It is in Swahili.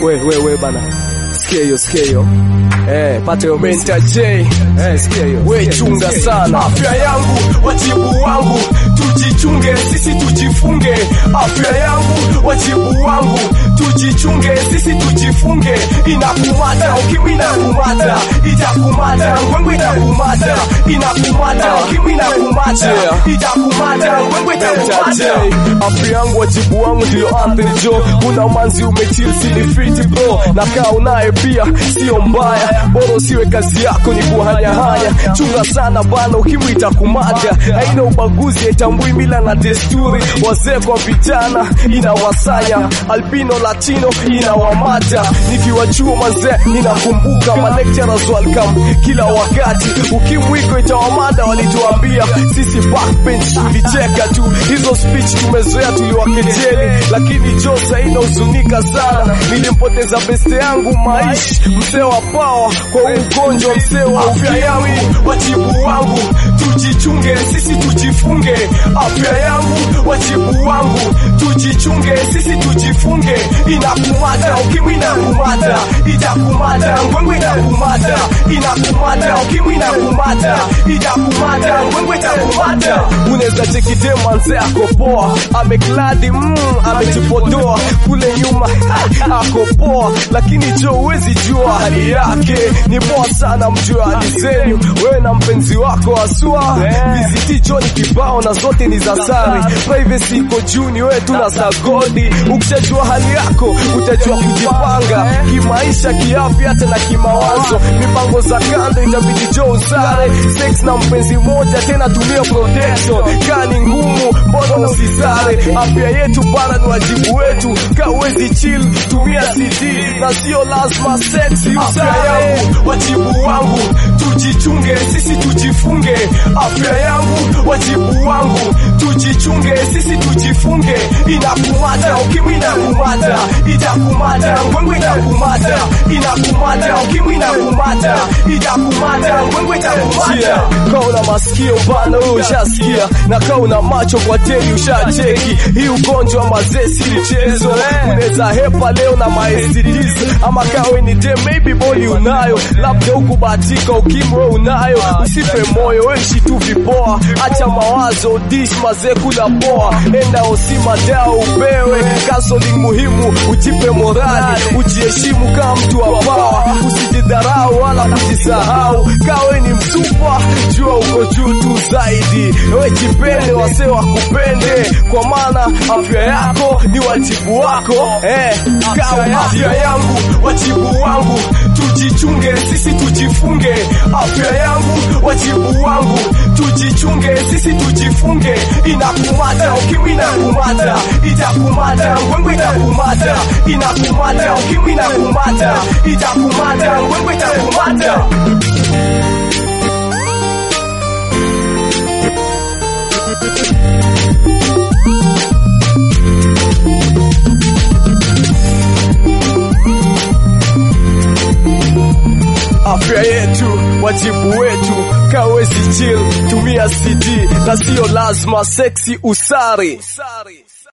We bana. Sikia hiyo. Pata yo Menta J. Sikia hiyo. We chunga sana. Afya yangu, wajibu wangu, tujichunge, sisi tujifunge. Afya yangu, wajibu wangu, tujichunge, sisi tujifunge. Inakumata, ukimwi inakumata, itakumata, ngwengwe itakumata. Inakumata, ukimwi inakumata, itakumata, ngwengwe itakumata. Afya yangu, wajibu wangu, ndio Anthony Joe. Kuna manzi umechill, sini fiti bro. Na kaa unaye pia, sio mbaya. Bora usiwe kazi yako ni kuhanya-hanya. Chunga sana bana, ukimwi itakumata. Haina ubaguzi, haitambui mila na desturi. Wazee kwa vijana, inawasanya. Albino, latino, inawamata. Nikiwa chuo mazee, ninakumbuka ma-lecturers welcome kila wakati. Ukimwi iko itawamada, walituambia. Sisi backbench, tulicheka tu. Hizo speech tumezoea, tuliwakejeli. Lakini Josa inahuzunika sana. Nilimpoteza beste yangu Maishi, mzee wa power kwa ugonjwa, mzee wa afya yangu, wajibu wangu, tujichunge, sisi tujifunge. Afya yangu, wajibu wangu, tujichunge, sisi tujifunge. Inakumata, ukimwi inakumata, itakumata, ngwengwe itakumata. Inakumata, ukimwi inakumata, itakumata, ngwengwe itakumata. Unaweza cheki dema nze ako poa, amekladi amejipodoa, kule nyuma ako poa, lakini jo uwezi jua hali yake. Ni poa sana mjua hali zenyu, wewe na mpenzi wako asua. Viziti jo ni kibao na zote ni za sari. Privacy iko juu, ni wewe tu na sagodi. Ukishajua hali yako, utajua kujipanga kimaisha, kiafya, hata na kimawazo. Mipango za kando itabidi jo usare. Sex na mpenzi moja, tena tumia protection. Kani ngumu, mbona usisare. Afya yetu bana ni wajibu wetu. Kawezi chill, tumia CD, na sio lazima sex usare. Afya yangu, wajibu wangu, tujichunge, sisi tujifunge. Afya yangu, wajibu wangu, tujichunge, sisi tujifunge. Inakumata, ukimwi inakumata, itakumata, ngwengwe itakumata. Inakumata, ukimwi inakumata, itakumata, ngwengwe itakumata. Kauna masikio bana ushasikia, na kauna macho kwa teli ushacheki. Hii ugonjwa mazee si mchezo. Unaweza hepa leo na ma-STDs, ama kawe ni dem, maybe boy unayo. Labda ukubatika ukimwe unayo. Usife moyo, weshi tu vipoa. Acha mawazo, dish mazee kula poa. Enda osima dao upewe counseling muhimu, ujipe morali. Ujiheshimu kama mtu wa power, usijidharau wala kujisahau. Kawe ni msupa, jua uko juu tu zaidi. Wewe jipende, wase wakupende, kwa maana afya yako ni wajibu wako. Afya yangu, wajibu wangu, tujichunge, sisi tujifunge. Afya yangu, wajibu wangu, tujichunge, sisi tujifunge. Inakumata, ukimwi inakumata, itakumata, ngwengwe itakumata. Inakumata, ukimwi inakumata, itakumata, ngwengwe itakumata. Afya yetu, wajibu wetu. Kawezi chill, tumia CD, na sio lazima sexy usari.